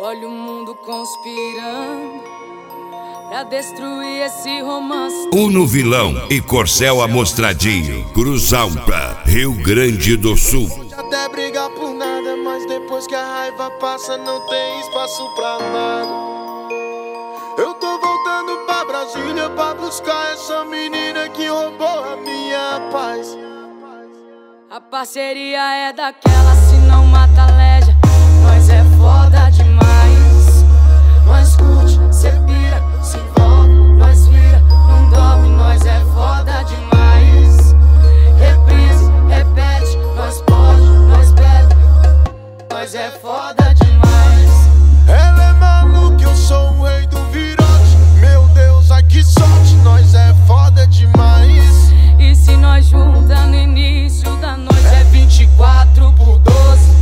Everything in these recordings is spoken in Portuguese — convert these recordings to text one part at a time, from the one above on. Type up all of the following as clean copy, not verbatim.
Olha o mundo conspirando pra destruir esse romance. Uno Vilão e Corcel Amostradinho cruzam pra Rio Grande do Sul. Pode até brigar por nada, mas depois que a raiva passa não tem espaço pra nada. Eu tô voltando pra Brasília pra buscar essa menina que roubou a minha paz. A parceria é daquela, se não mata leja. Nós é foda demais. Nós curte, cê pira, se envolve, nós vira, não dorme, nós é foda demais. Reprise, repete, nós pode, nós bebe, nós é foda demais. Ela é maluca, eu sou o rei do virote. Meu Deus, ai que sorte, nós é foda demais. E se nós junta no início da noite é 24 por 12.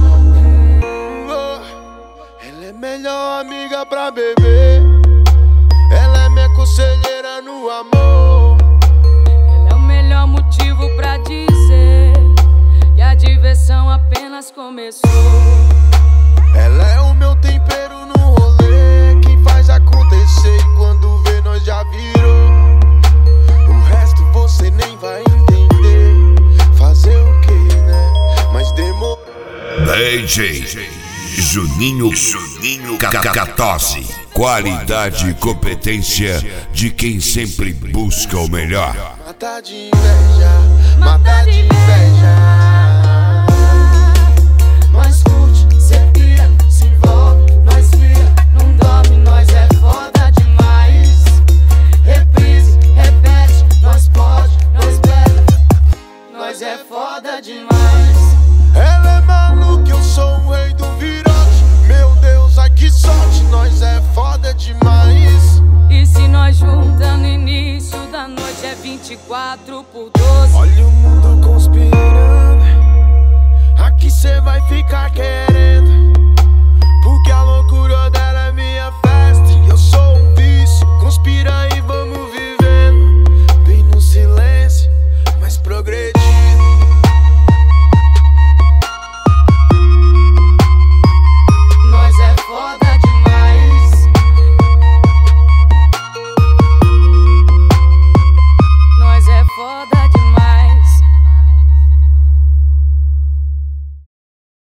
Ela é melhor amiga pra beber. Ela é minha conselheira no amor. Ela é o melhor motivo pra dizer que a diversão apenas começou. Ela é o meu tempero no rolê, quem faz acontecer e quando vê nós já virou. O resto você nem vai entender. Fazer o que, né? Mas demorou. DJ Juninho Cacatose. Qualidade e competência de quem sempre busca o melhor. Mata de inveja, mata de inveja. Nós curte, cê pira, se envolve, nós vira, não dorme, nós é foda demais. Reprise, repete, nós pode, nós bebe, nós é foda demais. Ela é maluca, eu sou o rei do virote. Meu Deus, ai que sorte, nós é foda demais. E se nós junta no início da noite é 24 por 12. Olha o mundo conspirando, aqui cê vai ficar querendo.